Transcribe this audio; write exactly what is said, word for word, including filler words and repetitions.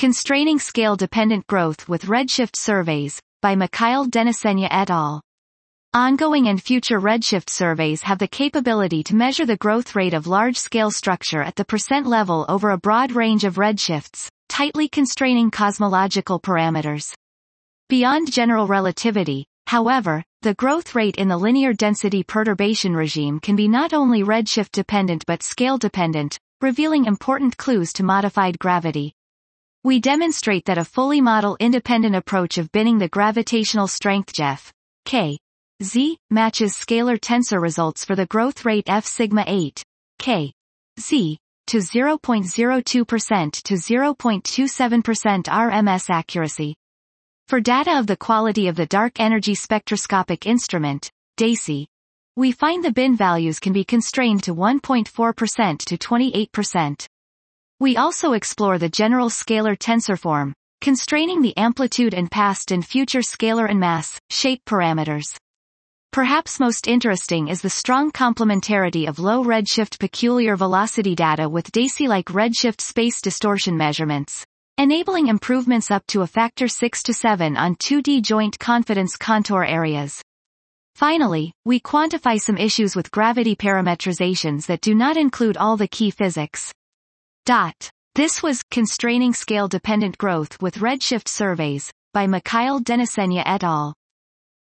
Constraining Scale-Dependent Growth with Redshift Surveys, by Mikhail Denisenya et al. Ongoing and future redshift surveys have the capability to measure the growth rate of large-scale structure at the percent level over a broad range of redshifts, tightly constraining cosmological parameters. Beyond general relativity, however, the growth rate in the linear density perturbation regime can be not only redshift-dependent but scale-dependent, revealing important clues to modified gravity. We demonstrate that a fully model-independent approach of binning the gravitational strength G F K Z matches scalar tensor results for the growth rate F sigma eight K Z to zero point zero two percent to zero point two seven percent R M S accuracy. For data of the quality of the dark energy spectroscopic instrument, DESI, we find the bin values can be constrained to one point four percent to twenty-eight percent. We also explore the general scalar tensor form, constraining the amplitude and past and future scalar and mass, shape parameters. Perhaps most interesting is the strong complementarity of low redshift peculiar velocity data with DESI-like redshift space distortion measurements, enabling improvements up to a factor six to seven on two D joint confidence contour areas. Finally, we quantify some issues with gravity parametrizations that do not include all the key physics. Dot. This was Constraining Scale-Dependent Growth with Redshift Surveys, by Mikhail Denisenya et al.